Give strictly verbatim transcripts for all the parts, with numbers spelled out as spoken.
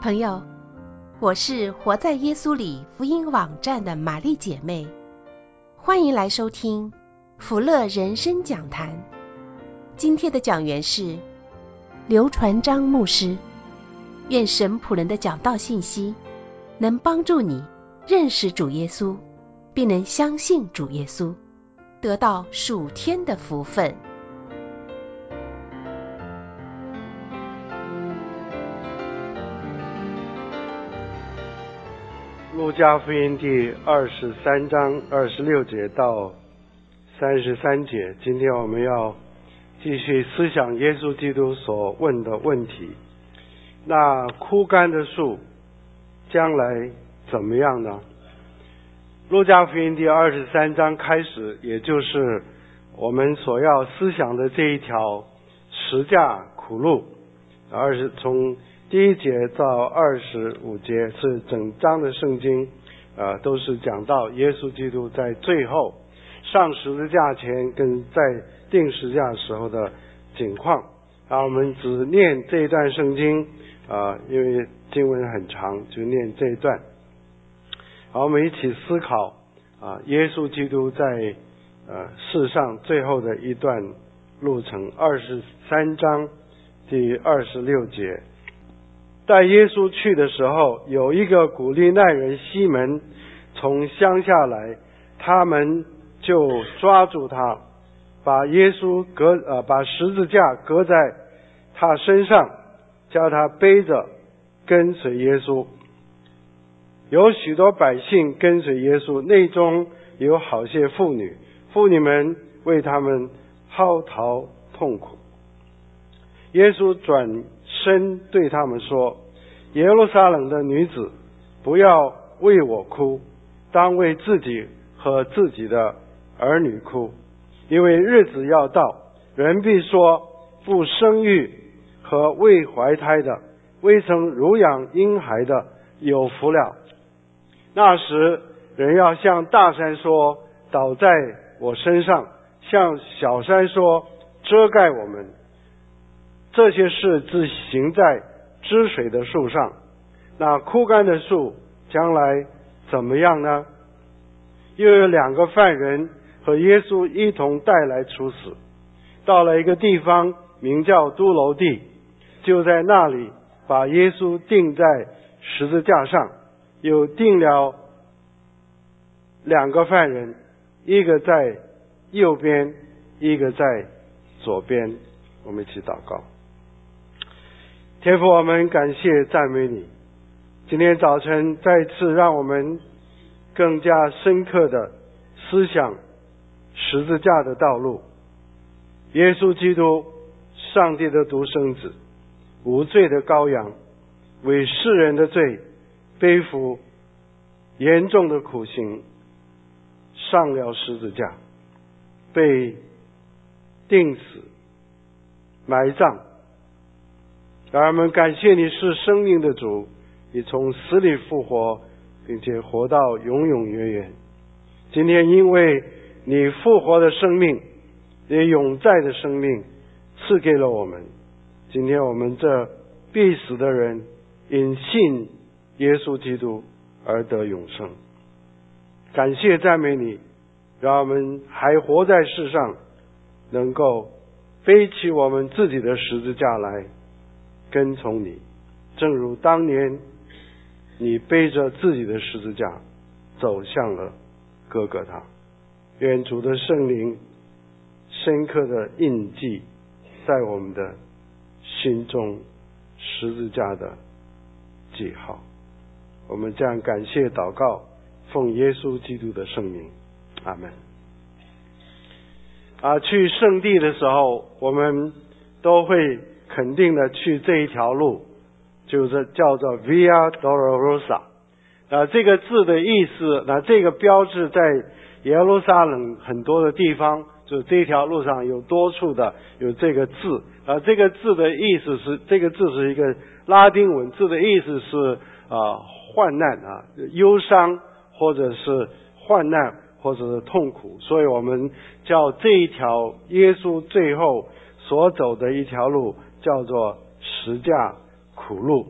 朋友，我是活在耶稣里福音网站的玛丽姐妹，欢迎来收听福乐人生讲坛。今天的讲员是刘传章牧师。愿神仆人的讲道信息能帮助你认识主耶稣，并能相信主耶稣，得到属天的福分。 路加福音第二十三章二十六节到三十三节，今天我们要继续思想耶稣基督所问的问题。那枯干的树将来怎么样呢？路加福音第二十三章开始，也就是我们所要思想的这一条十架苦路，二十从第一节到二十五节是整章的圣经，呃，都是讲到耶稣基督在最后上十字架前跟在钉十字架时候的景况。啊，我们只念这一段圣经，啊、呃，因为经文很长，就念这一段。好，我们一起思考啊、呃，耶稣基督在呃世上最后的一段路程。二十三章第二十六节。带耶稣去的时候，有一个古利奈人西门从乡下来，他们就抓住他，把耶稣隔呃把十字架搁在他身上，叫他背着跟随耶稣。有许多百姓跟随耶稣，内中有好些妇女，妇女们为他们嚎啕痛苦。耶稣转身对他们说：耶路撒冷的女子，不要为我哭，当为自己和自己的儿女哭，因为日子要到，人必说，不生育和未怀胎的，未曾乳养婴孩的，有福了。那时人要向大山说，倒在我身上，向小山说，遮盖我们。这些事只行在汁水的树上，那枯干的树将来怎么样呢？又有两个犯人和耶稣一同带来处死，到了一个地方名叫都楼地，就在那里把耶稣钉在十字架上，又钉了两个犯人，一个在右边，一个在左边。我们一起祷告。天父，我们感谢赞美你，今天早晨再次让我们更加深刻的思想十字架的道路。耶稣基督，上帝的独生子，无罪的羔羊，为世人的罪背负严重的苦刑，上了十字架，被钉死埋葬。然而我们感谢你是生命的主，你从死里复活，并且活到永永远远。今天因为你复活的生命，你永在的生命赐给了我们，今天我们这必死的人因信耶稣基督而得永生。感谢赞美你，让我们还活在世上，能够背起我们自己的十字架来跟从你，正如当年你背着自己的十字架走向了哥哥他。愿主的圣灵深刻的印记在我们的心中，十字架的记号。我们这样感谢祷告，奉耶稣基督的圣名，阿们。啊，去圣地的时候，我们都会肯定的去这一条路，就是叫做 Via Dolorosa。啊，这个字的意思，那这个标志在耶路撒冷很多的地方，就这条路上有多处的有这个字。啊，这个字的意思是，这个字是一个拉丁文字的意思是啊患难啊，忧伤或者是患难或者是痛苦，所以我们叫这一条耶稣最后所走的一条路叫做十架苦路。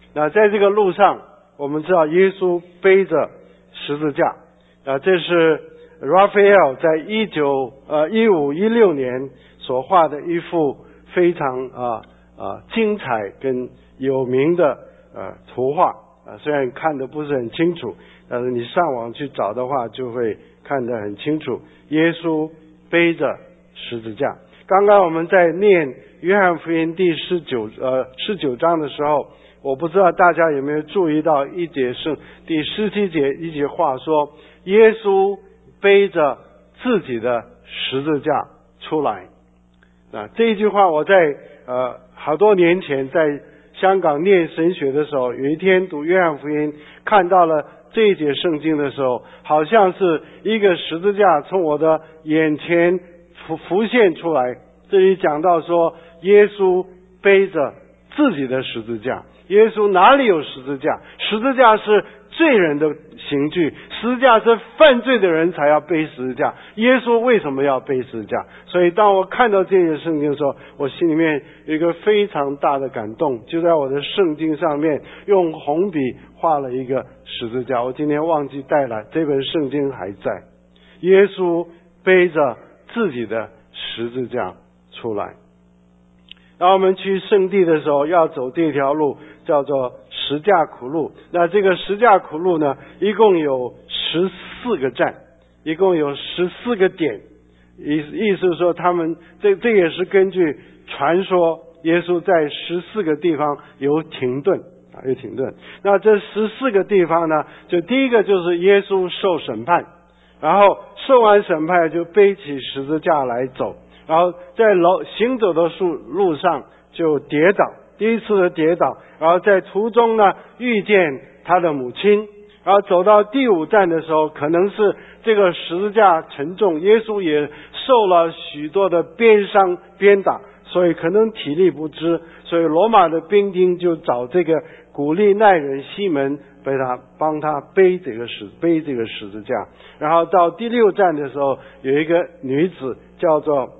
那在这个路上，我们知道耶稣背着十字架，啊，这是 Raphael 在一九呃一五一六年所画的一幅非常啊啊精彩跟有名的呃图画啊，虽然看得不是很清楚，但是你上网去找的话，就会看得很清楚。耶稣背着十字架。刚刚我们在念约翰福音第十九呃十九章的时候，我不知道大家有没有注意到一节是第十七节一节话说，耶稣背着自己的十字架出来。啊，这一句话我在呃好多年前在香港念神学的时候，有一天读约翰福音，看到了这一节圣经的时候，好像是一个十字架从我的眼前浮浮现出来。这里讲到说，耶稣背着自己的十字架。耶稣哪里有十字架？十字架是罪人的刑具，十字架是犯罪的人才要背十字架。耶稣为什么要背十字架？所以当我看到这些圣经的时候，我心里面有一个非常大的感动，就在我的圣经上面用红笔画了一个十字架。我今天忘记带来，这本圣经还在。耶稣背着自己的十字架出来。当我们去圣地的时候，要走这条路叫做十架苦路。那这个十架苦路呢，一共有十四个站，一共有十四个点。意意思是说，他们这这也是根据传说，耶稣在十四个地方有停顿啊，有停顿。那这十四个地方呢，就第一个就是耶稣受审判，然后受完审判就背起十字架来走。然后在楼行走的路路上就跌倒，第一次的跌倒，然后在途中呢遇见他的母亲，然后走到第五站的时候，可能是这个十字架沉重，耶稣也受了许多的鞭伤鞭打，所以可能体力不支，所以罗马的兵丁就找这个古利奈人西门被他帮他背这个十背这个十字架。然后到第六站的时候，有一个女子叫做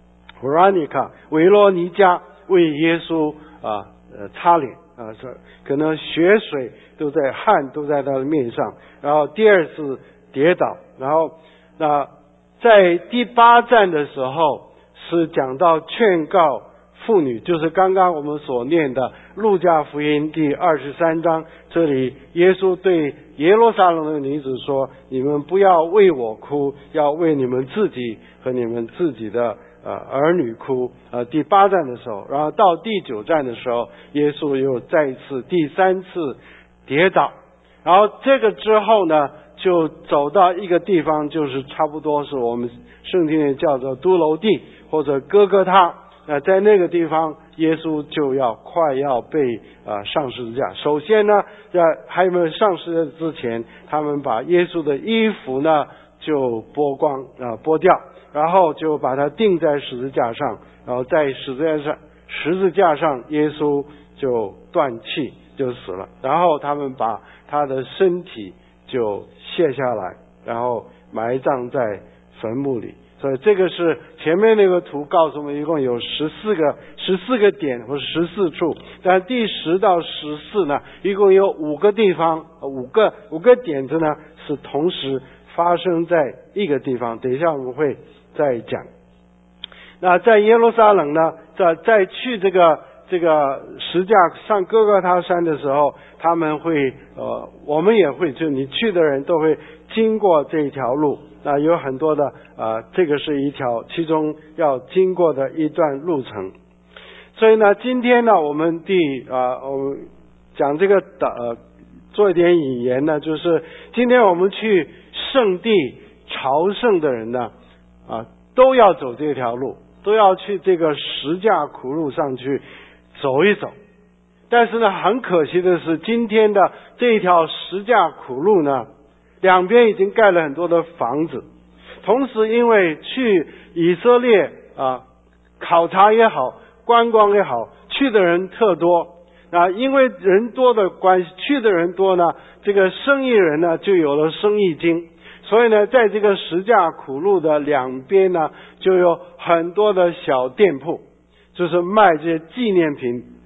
Veronica 维罗尼加为耶稣啊呃擦脸啊，可能血水都在汗都在他的面上。然后第二次跌倒，然后那在第八站的时候是讲到劝告妇女，就是刚刚我们所念的路加福音第二十三章，这里耶稣对耶路撒冷的女子说，你们不要为我哭，要为你们自己和你们自己的呃，儿女哭。呃，第八站的时候，然后到第九站的时候，耶稣又再一次第三次跌倒。然后这个之后呢，就走到一个地方，就是差不多是我们圣经里叫做都楼地或者哥哥他。呃，在那个地方，耶稣就要快要被呃上十字架。首先呢，在还没有上十字架之前，他们把耶稣的衣服呢就剥光啊、呃、剥掉。然后就把它钉在十字架上，然后在十字架上，十字架上耶稣就断气就死了。然后他们把他的身体就卸下来，然后埋葬在坟墓里。所以这个是前面那个图告诉我们，一共有十四个十四个点或十四处，但第十到十四呢，一共有五个地方，五个五个点子呢是同时发生在一个地方。等一下我们会再讲。那在耶路撒冷呢，在在去这个这个十架上哥哥他山的时候，他们会呃，我们也会，就你去的人都会经过这一条路。那有很多的呃，这个是一条其中要经过的一段路程。所以呢，今天呢，我们第啊、呃，我们讲这个的呃，做一点引言呢，就是今天我们去圣地朝圣的人呢。啊，都要走这条路，都要去这个十架苦路上去走一走。但是呢，很可惜的是，今天的这一条十架苦路呢，两边已经盖了很多的房子。同时，因为去以色列啊考察也好，观光也好，去的人特多啊，因为人多的关系，去的人多呢，这个生意人呢就有了生意经。所以呢，在这个十架苦路的两边呢，就有很多的小店铺，就是卖这些纪念品，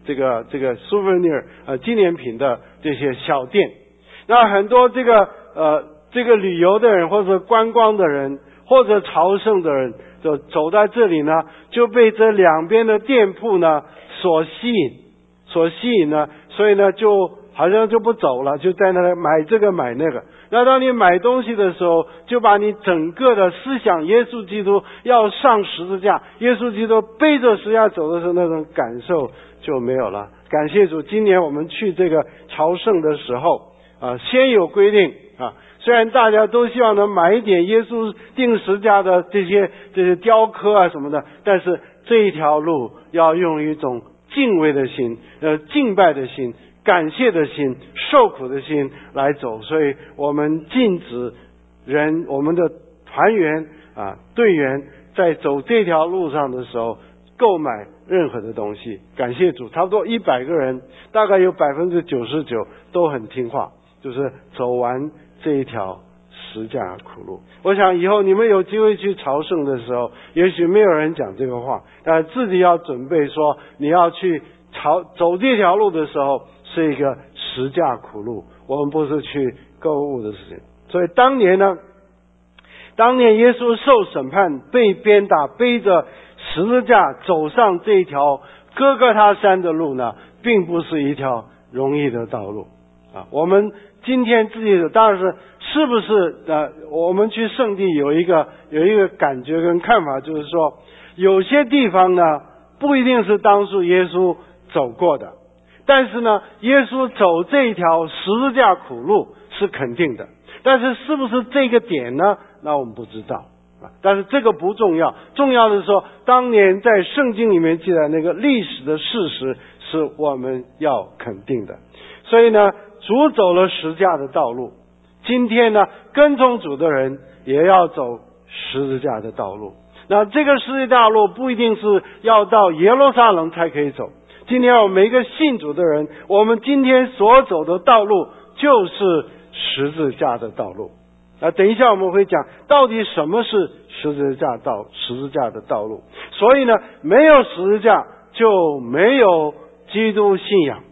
这个这个 souvenir 呃纪念品的这些小店。那很多这个呃这个旅游的人或者观光的人或者朝圣的人就走在这里呢，就被这两边的店铺呢所吸引所吸引呢，所以呢就好像就不走了，就在那里买这个买那个。那当你买东西的时候，就把你整个的思想耶稣基督要上十字架，耶稣基督背着十字架走的时候那种感受就没有了。感谢主，今年我们去这个朝圣的时候啊，先有规定啊，虽然大家都希望能买一点耶稣钉十字架的这些这些雕刻啊什么的，但是这一条路要用一种敬畏的心，呃，敬拜的心，感谢的心，受苦的心来走。所以我们禁止人，我们的团员啊队员在走这条路上的时候购买任何的东西。感谢主，差不多一百个人，大概有百分之九十九都很听话，就是走完这一条十架苦路。我想以后你们有机会去朝圣的时候，也许没有人讲这个话，但自己要准备说，你要去朝走这条路的时候是一个十架苦路，我们不是去购物的事情。所以当年呢，当年耶稣受审判，被鞭打，背着十字架走上这条哥哥他山的路呢，并不是一条容易的道路啊。我们今天自己的当然是是不是呃，我们去圣地有一个有一个感觉跟看法，就是说有些地方呢不一定是当初耶稣走过的，但是呢耶稣走这一条十字架苦路是肯定的，但是是不是这个点呢，那我们不知道啊。但是这个不重要，重要的是说当年在圣经里面记载那个历史的事实是我们要肯定的。所以呢主走了十架的道路，今天呢跟从主的人也要走十字架的道路。那这个十字架路不一定是要到耶路撒冷才可以走，今天我们每一个信主的人，我们今天所走的道路就是十字架的道路。那等一下我们会讲到底什么是十字架道十字架的道路。所以呢没有十字架就没有基督信仰。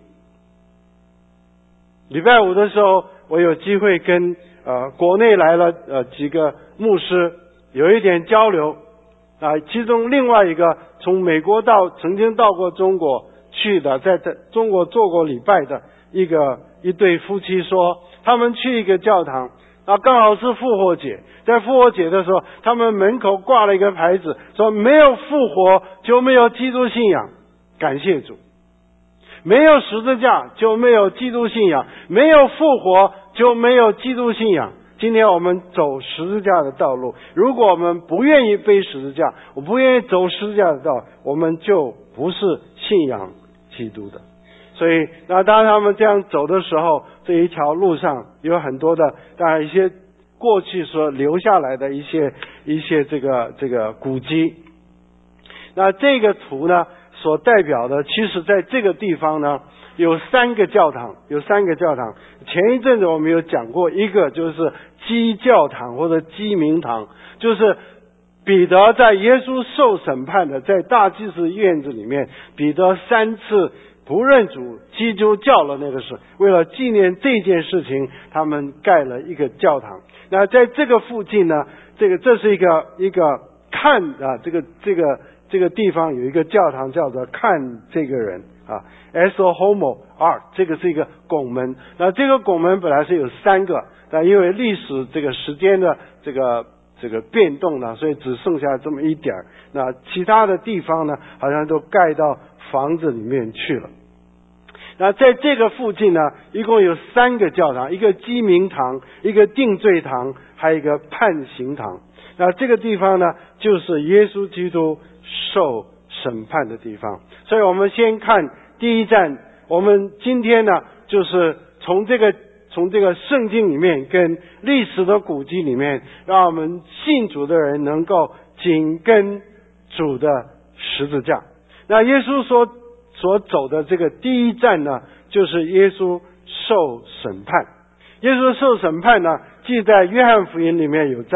礼拜五的时候我有机会跟呃国内来了呃几个牧师有一点交流啊，其中另外一个从美国到曾经到过中国去的，在中国做过礼拜的一个一对夫妻说，他们去一个教堂啊，刚好是复活节，在复活节的时候他们门口挂了一个牌子，说没有复活就没有基督信仰。感谢主，没有十字架就没有基督信仰，没有复活就没有基督信仰。今天我们走十字架的道路，如果我们不愿意背十字架，我不愿意走十字架的道，我们就不是信仰基督的。所以那当他们这样走的时候，这一条路上有很多的当然一些过去所留下来的一些一些这个这个古迹。那这个图呢所代表的，其实在这个地方呢有三个教堂，有三个教堂。前一阵子我们有讲过，一个就是基教堂或者基明堂，就是彼得在耶稣受审判的，在大祭司院子里面，彼得三次不认主，基督教了那个事，为了纪念这件事情，他们盖了一个教堂。那在这个附近呢，这个这是一个一个看啊，这个这个这个地方有一个教堂叫做看这个人啊 ，Esso Homo Art， 这个是一个拱门。那这个拱门本来是有三个，但因为历史这个时间的这个这个变动呢，所以只剩下这么一点儿。那其他的地方呢，好像都盖到房子里面去了。那在这个附近呢，一共有三个教堂，一个基明堂，一个定罪堂，还有一个判刑堂。那这个地方呢，就是耶稣基督受审判的地方。所以我们先看第一站，我们今天呢就是从这个从这个圣经里面跟历史的古迹里面，让我们信主的人能够紧跟主的十字架。那耶稣所所走的这个第一站呢，就是耶稣受审判。耶稣受审判呢，记在约翰福音里面有在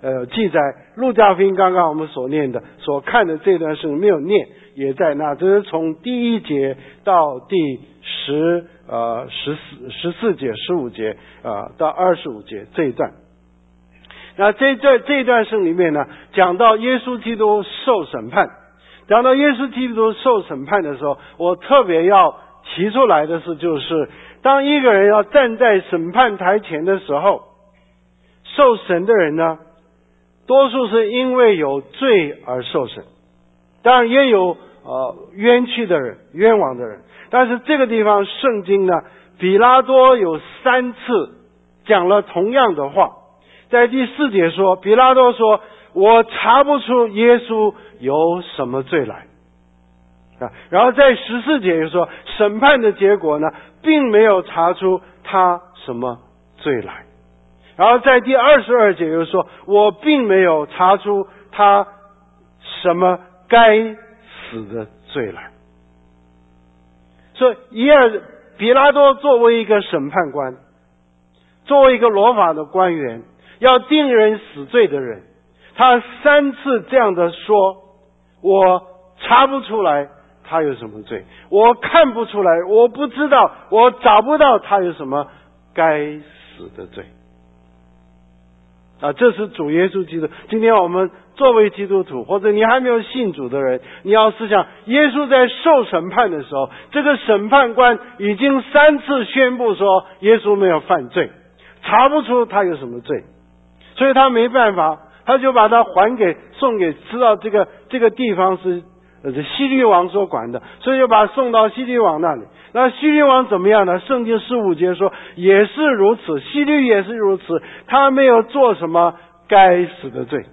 呃记载。路加福音刚刚我们所念的所看的这段是没有念，也在那，这是从第一节到第十呃十四十四节十五节啊、呃、到二十五节这一段。那这这这一段圣里面呢，讲到耶稣基督受审判，讲到耶稣基督受审判的时候，我特别要提出来的是，就是当一个人要站在审判台前的时候，受审的人呢，多数是因为有罪而受审，当然也有呃冤屈的人、冤枉的人。但是这个地方圣经呢，比拉多有三次讲了同样的话。在第四节说，比拉多说，我查不出耶稣有什么罪来啊。然后在十四节又说，审判的结果呢，并没有查出他什么罪来。然后在第二十二节又说，我并没有查出他什么该死的罪来。所以一二比拉多作为一个审判官，作为一个罗马的官员，要定人死罪的人，他三次这样的说，我查不出来他有什么罪，我看不出来，我不知道，我找不到他有什么该死的罪啊！这是主耶稣基督。今天我们作为基督徒，或者你还没有信主的人，你要思想，耶稣在受审判的时候，这个审判官已经三次宣布说耶稣没有犯罪，查不出他有什么罪，所以他没办法，他就把他还给送给知道这个这个地方是呃希律王所管的，所以就把他送到希律王那里。那希律王怎么样呢？圣经十五节说也是如此，希律也是如此，他没有做什么该死的罪，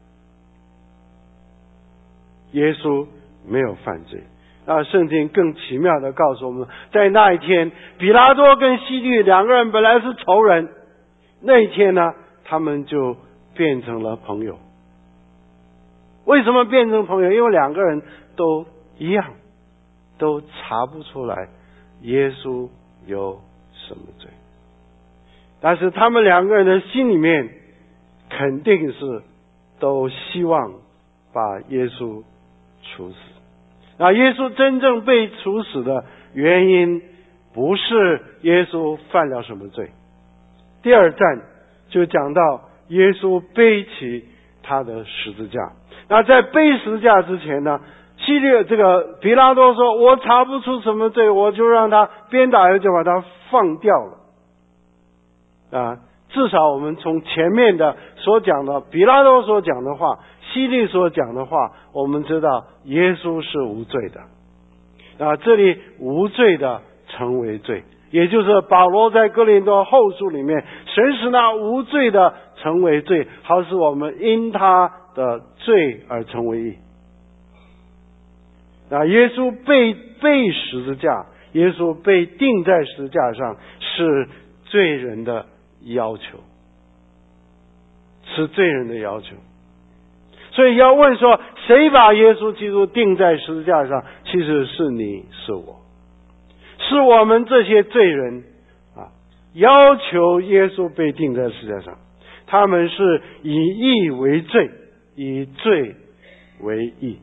耶稣没有犯罪。那圣经更奇妙的告诉我们，在那一天，比拉多跟希律两个人本来是仇人，那一天呢，他们就变成了朋友。为什么变成朋友？因为两个人都一样，都查不出来耶稣有什么罪，但是他们两个人的心里面肯定是都希望把耶稣处死。那耶稣真正被处死的原因，不是耶稣犯了什么罪。第二站就讲到耶稣背起他的十字架。那在背十字架之前呢，希律这个比拉多说，我查不出什么罪，我就让他鞭打，就把他放掉了啊。至少我们从前面的所讲的比拉多所讲的话，希律所讲的话，我们知道耶稣是无罪的啊。这里无罪的成为罪，也就是保罗在哥林多后书里面，神使那无罪的成为罪，好使我们因他的罪而成为义。那耶稣被被十字架，耶稣被钉在十字架上，是罪人的要求，是罪人的要求。所以要问说，谁把耶稣基督钉在十字架上？其实是你是我，是我们这些罪人啊，要求耶稣被钉在十字架上。他们是以义为罪，以罪为义。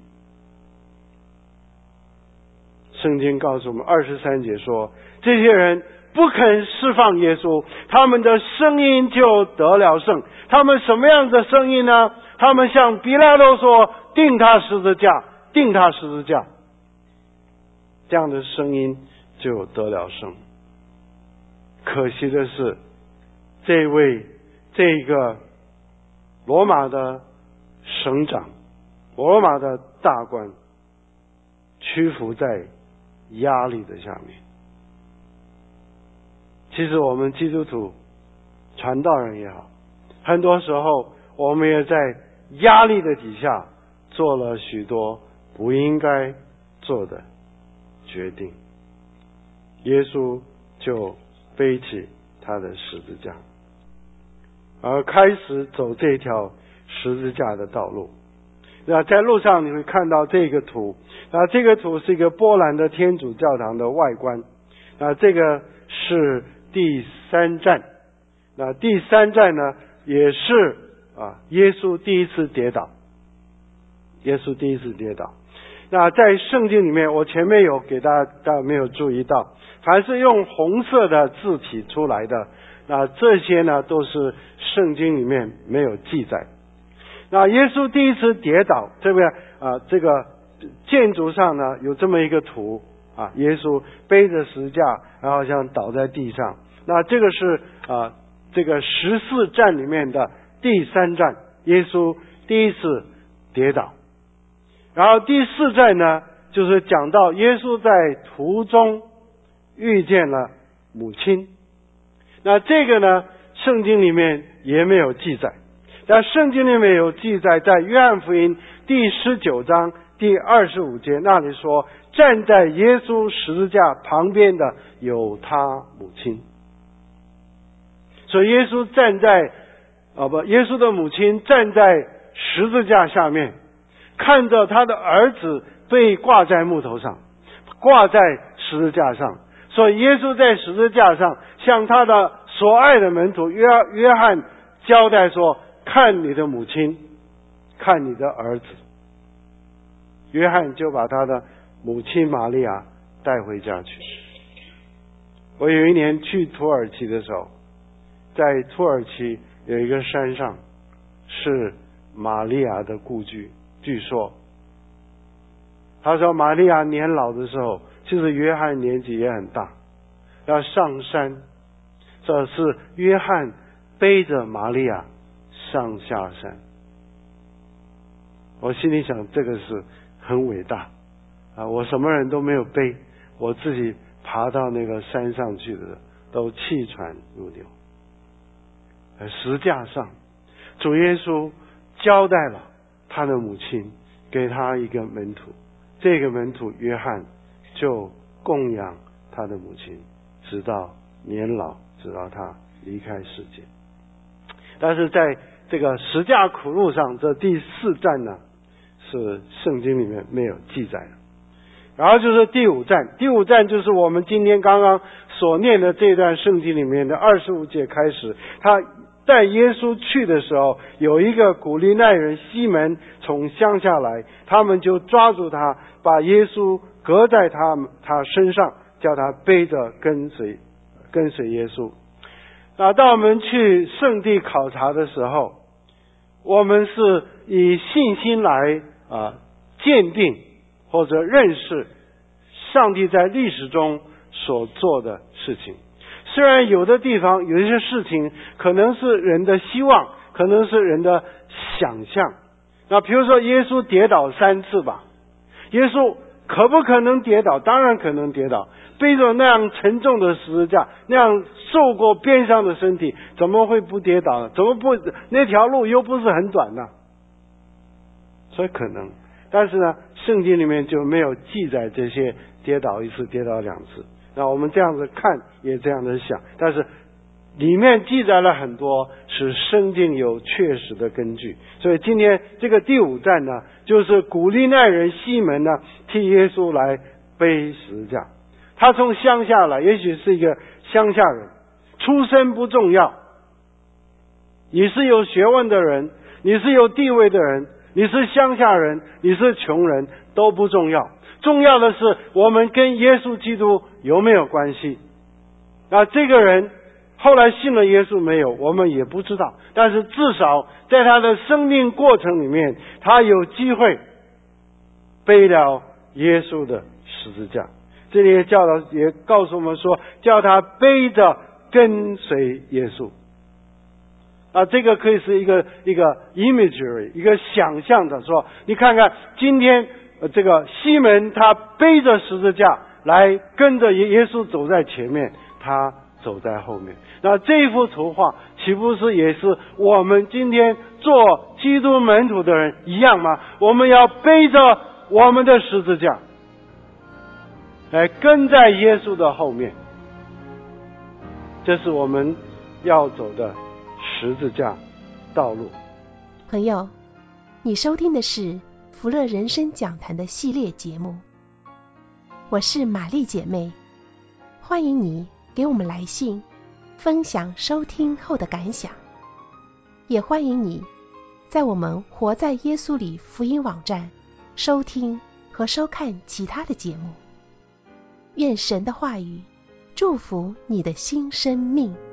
圣经告诉我们二十三节说，这些人不肯释放耶稣，他们的声音就得了胜。他们什么样的声音呢？他们向比拉多说，钉他十字架，钉他十字架。这样的声音就得了胜。可惜的是，这位这个罗马的省长，罗马的大官，屈服在压力的下面。其实我们基督徒传道人也好，很多时候我们也在压力的底下做了许多不应该做的决定。耶稣就背起他的十字架，而开始走这条十字架的道路。那在路上你会看到这个图，那这个图是一个波兰的天主教堂的外观。那这个是第三站，那第三站呢，也是啊，耶稣第一次跌倒，耶稣第一次跌倒。那在圣经里面，我前面有给大家，大家没有注意到，凡是用红色的字体出来的，那这些呢都是圣经里面没有记载。那耶稣第一次跌倒，这边啊，这个建筑上呢有这么一个图啊，耶稣背着十字架，然后像倒在地上。那这个是啊，这个十四站里面的第三站，耶稣第一次跌倒。然后第四站呢，就是讲到耶稣在途中遇见了母亲。那这个呢，圣经里面也没有记载，但圣经里面有记载，在约翰福音第十九章第二十五节那里说，站在耶稣十字架旁边的有他母亲。所以耶稣站在啊不，耶稣的母亲站在十字架下面，看着他的儿子被挂在木头上，挂在十字架上。所以耶稣在十字架上向他的所爱的门徒约约翰交代说，看你的母亲，看你的儿子。约翰就把他的母亲玛利亚带回家去。我有一年去土耳其的时候，在土耳其有一个山上是玛利亚的故居。据说他说玛利亚年老的时候，其实约翰年纪也很大，要上山，这是约翰背着玛利亚上下山。我心里想，这个是很伟大啊！我什么人都没有背，我自己爬到那个山上去的，都气喘如牛。在十字架上，主耶稣交代了他的母亲，给他一个门徒，这个门徒约翰就供养他的母亲，直到年老，直到他离开世界。但是在这个十字架苦路上，这第四站呢，是圣经里面没有记载的。然后就是第五站，第五站就是我们今天刚刚所念的这段圣经里面的二十五节开始，他带耶稣去的时候，有一个古利奈人西门从乡下来，他们就抓住他，把耶稣搁在他他身上，叫他背着跟随跟随耶稣。那当我们去圣地考察的时候，我们是以信心来啊鉴定或者认识上帝在历史中所做的事情。虽然有的地方有一些事情可能是人的希望，可能是人的想象。那比如说耶稣跌倒三次吧，耶稣可不可能跌倒？当然可能跌倒，背着那样沉重的十字架，那样受过鞭伤的身体，怎么会不跌倒呢？怎么不？那条路又不是很短呢？所以可能，但是呢，圣经里面就没有记载这些跌倒一次，跌倒两次。那我们这样子看也这样子想，但是里面记载了很多是圣经有确实的根据。所以今天这个第五站呢，就是古利奈人西门呢替耶稣来背十字架。他从乡下来，也许是一个乡下人，出身不重要，你是有学问的人，你是有地位的人，你是乡下人，你是穷人，都不重要。重要的是我们跟耶稣基督有没有关系。那这个人后来信了耶稣没有，我们也不知道，但是至少在他的生命过程里面，他有机会背了耶稣的十字架。这里也教导，也告诉我们说，叫他背着跟随耶稣。啊，这个可以是一个一个 imagery， 一个想象的说，你看看今天呃这个西门他背着十字架来跟着耶稣走在前面，他走在后面。那这幅图画岂不是也是我们今天做基督门徒的人一样吗？我们要背着我们的十字架来跟在耶稣的后面，这是我们要走的十字架道路。 朋友，你收听的是福乐人生讲坛的系列节目，我是玛丽姐妹，欢迎你给我们来信分享收听后的感想，也欢迎你在我们活在耶稣里福音网站收听和收看其他的节目。愿神的话语祝福你的新生命。